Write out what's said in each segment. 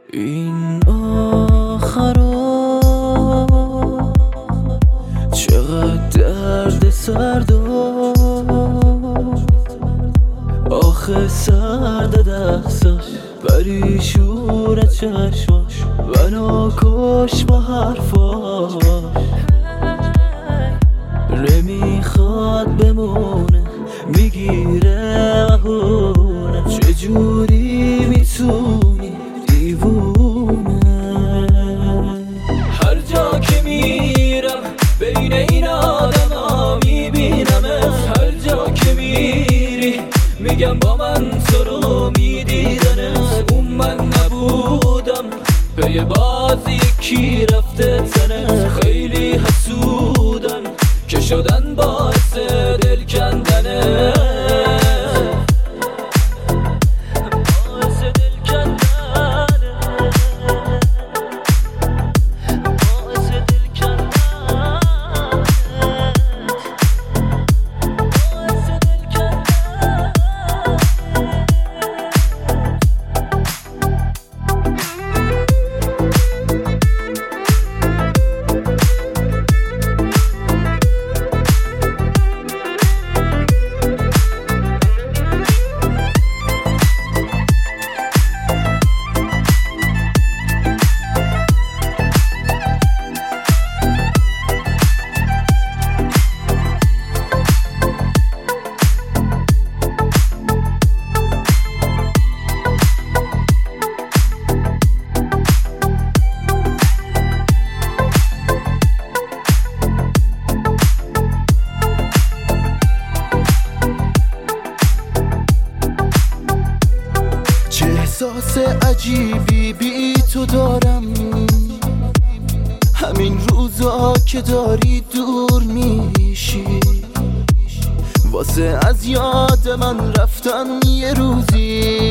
این آخرا چقدر درد سر داشت، آخه سرد دستاش پریشون چشماش منو کش با حرفاش. نمیخواد بمونه میگیره مهونه، چجوری میتونی دیوونه؟ هر جا که میرم بین این آدم ها میبینمت، هر جا که میری میگم با من تو رو میدیدنت. اون من نبودم پی باز یکی رفته تنت، خیلی حسودن که شدن باعث دل کندنه. احساس عجیبی بی تو دارم، همین روزا که داری دور میشی، واسه از یاد من رفتن یه روزی،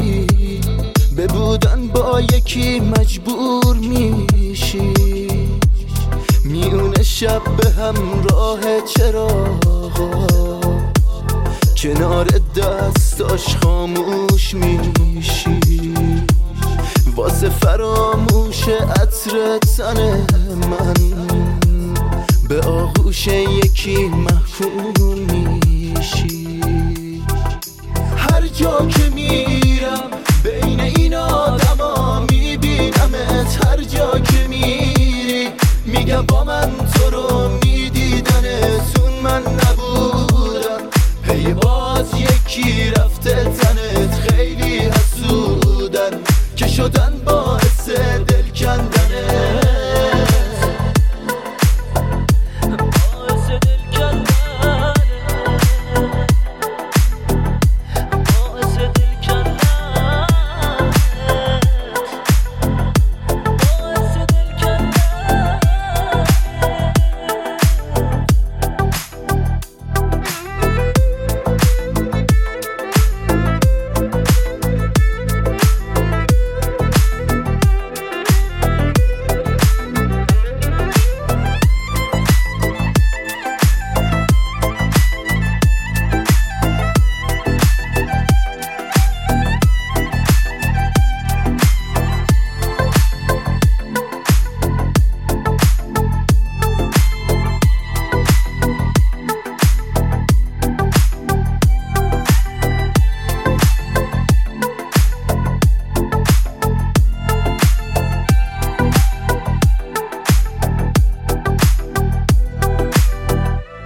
به بودن با یکی مجبور میشی. میونه شب به همراه چراغا کنار دستاش خاموش میشی، واسه فراموش عطر تن من به آغوش یکی محکوم میشی. هر جا که میرم بین این آدما میبینمت، هر جا که میری میگم با من تو رو میدیدنت. اون من نبودم هی باز یکی رفته تنت، خیلی حسودن که شدن باعث دل کندنه.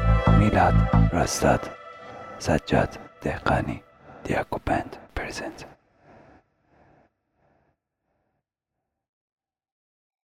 رستاد سجاد دهقانی دیاکو بند پرزنت.